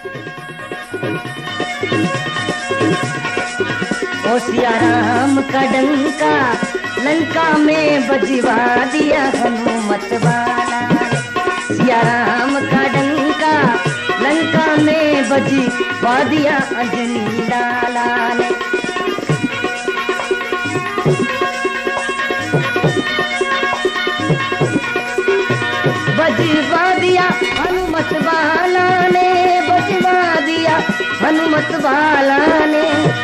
ओ सिया राम का डंका लंका में बजवा दिया हनुमत वाला। सिया राम का डंका लंका में बजवा दिया अंजनी लाला ने। बजवा दिया हनुमत वाला ने, बजवा दिया हनुमत वाला ने,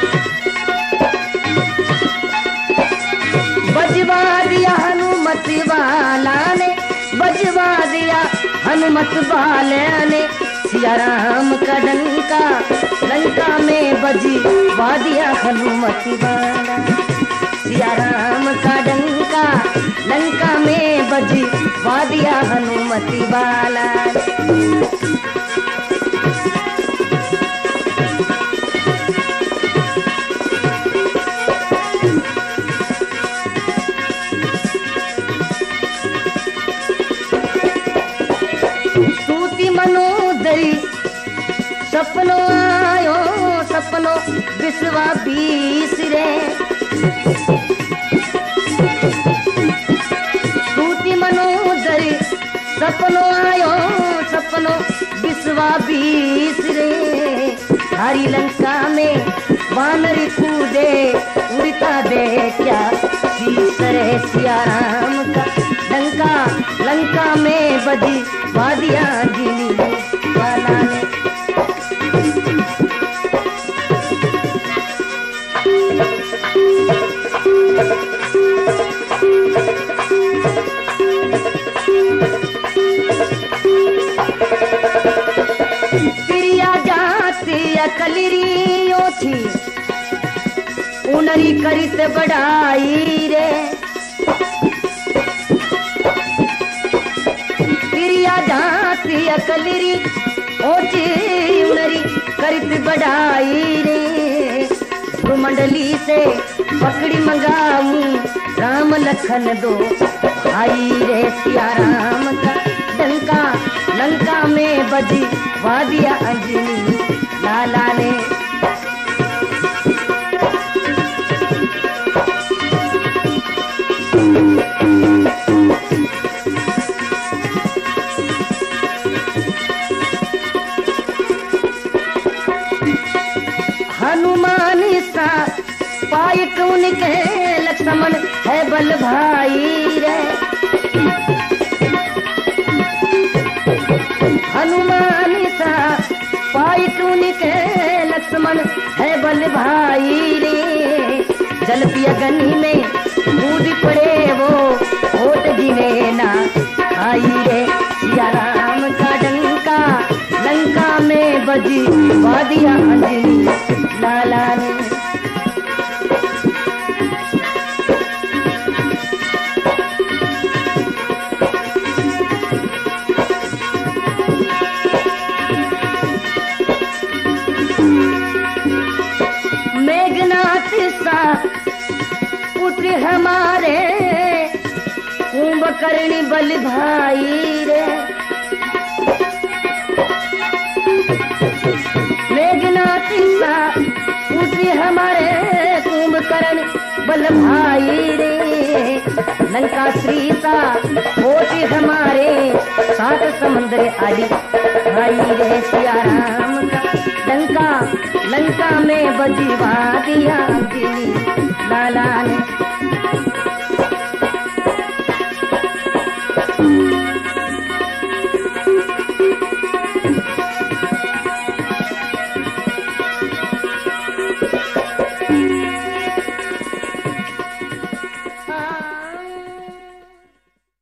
बजवा दिया हनुमत वाला ने, बजवा दिया हनुमत वाले ने। सिया राम का डंका लंका में बजवा दिया हनुमत वाला। सिया राम का डंका लंका में बजवा दिया हनुमत वाला। सपनो आयो सपनो बिस्वा बिसरे, सूती मनोदरी सपनो आयो सपनो बिस्वा बिसरे। हरी लंका में वानरी कूदे उड़ता दे क्या शीसरे। सिया राम का डंका लंका में बजवा दिया अंजनी वाला ने। कलिरियो थी उनरी करित बढ़ाई रे। प्रिया जाती कलिरी ओची उनरी करित बढ़ाई रे। मंडली से पकड़ी मंगाऊं राम लखन दो भाई रे। सिया राम का डंका लंका में बजवा दिया अंजनी लाला ने। हनुमान सा पाय कौन के लक्ष्मण है बल भाई रे। हनुमान सा पाई कौन के लक्ष्मण है बल भाई रे। जल पिया गनी में कूद पड़े वो होठ गिने ना आई रे। सिया राम का डंका लंका में बजवा दिया अंजनी लाला ने। मेघनाथ सा पुत्र हमारे कुंभकर्ण बल भाई रे। मेघनाथ सा पुत्र हमारे कुंभकर्ण बल भाई रे। लंका श्री सा होती हमारे सात समुद्र आदि भाई रे। सिया राम का डंका लंका में बजवा दिया अंजनी लाला